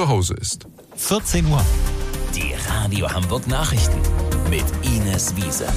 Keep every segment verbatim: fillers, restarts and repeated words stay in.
zu Hause ist. vierzehn Uhr. Die Radio Hamburg Nachrichten mit Ines Wiese.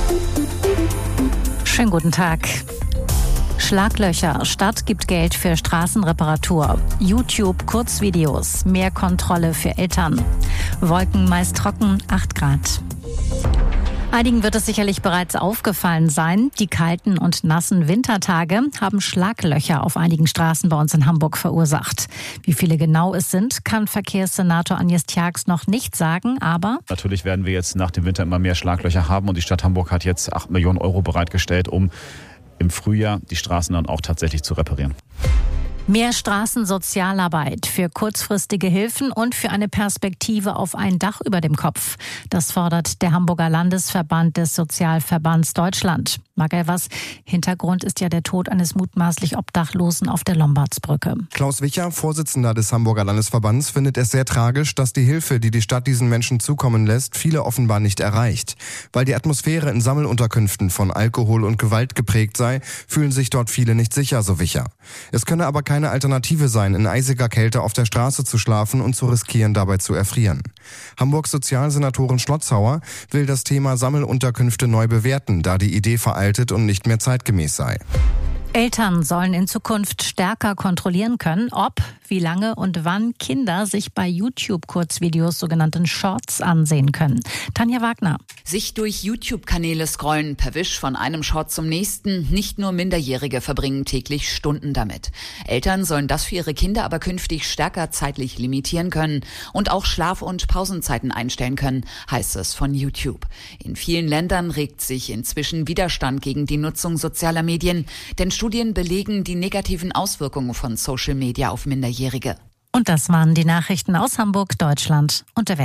Schönen guten Tag. Schlaglöcher. Stadt gibt Geld für Straßenreparatur. YouTube Kurzvideos. Mehr Kontrolle für Eltern. Wolken meist trocken, acht Grad. Einigen wird es sicherlich bereits aufgefallen sein. Die kalten und nassen Wintertage haben Schlaglöcher auf einigen Straßen bei uns in Hamburg verursacht. Wie viele genau es sind, kann Verkehrssenator Agnes Tjax noch nicht sagen, aber... Natürlich werden wir jetzt nach dem Winter immer mehr Schlaglöcher haben und die Stadt Hamburg hat jetzt acht Millionen Euro bereitgestellt, um im Frühjahr die Straßen dann auch tatsächlich zu reparieren. Mehr Straßensozialarbeit für kurzfristige Hilfen und für eine Perspektive auf ein Dach über dem Kopf. Das fordert der Hamburger Landesverband des Sozialverbands Deutschland. Mag er was? Hintergrund ist ja der Tod eines mutmaßlich Obdachlosen auf der Lombardsbrücke. Klaus Wicher, Vorsitzender des Hamburger Landesverbands, findet es sehr tragisch, dass die Hilfe, die die Stadt diesen Menschen zukommen lässt, viele offenbar nicht erreicht. Weil die Atmosphäre in Sammelunterkünften von Alkohol und Gewalt geprägt sei, fühlen sich dort viele nicht sicher, so Wicher. Es könne aber keine Alternative sein, in eisiger Kälte auf der Straße zu schlafen und zu riskieren, dabei zu erfrieren. Hamburgs Sozialsenatorin Schlotzhauer will das Thema Sammelunterkünfte neu bewerten, da die Idee veraltet und nicht mehr zeitgemäß sei. Eltern sollen in Zukunft stärker kontrollieren können, ob, wie lange und wann Kinder sich bei YouTube-Kurzvideos, sogenannten Shorts, ansehen können. Tanja Wagner. Sich durch YouTube-Kanäle scrollen, per Wisch von einem Short zum nächsten. Nicht nur Minderjährige verbringen täglich Stunden damit. Eltern sollen das für ihre Kinder aber künftig stärker zeitlich limitieren können und auch Schlaf- und Pausenzeiten einstellen können, heißt es von YouTube. In vielen Ländern regt sich inzwischen Widerstand gegen die Nutzung sozialer Medien, denn Studien belegen die negativen Auswirkungen von Social Media auf Minderjährige. Und das waren die Nachrichten aus Hamburg, Deutschland und der Welt.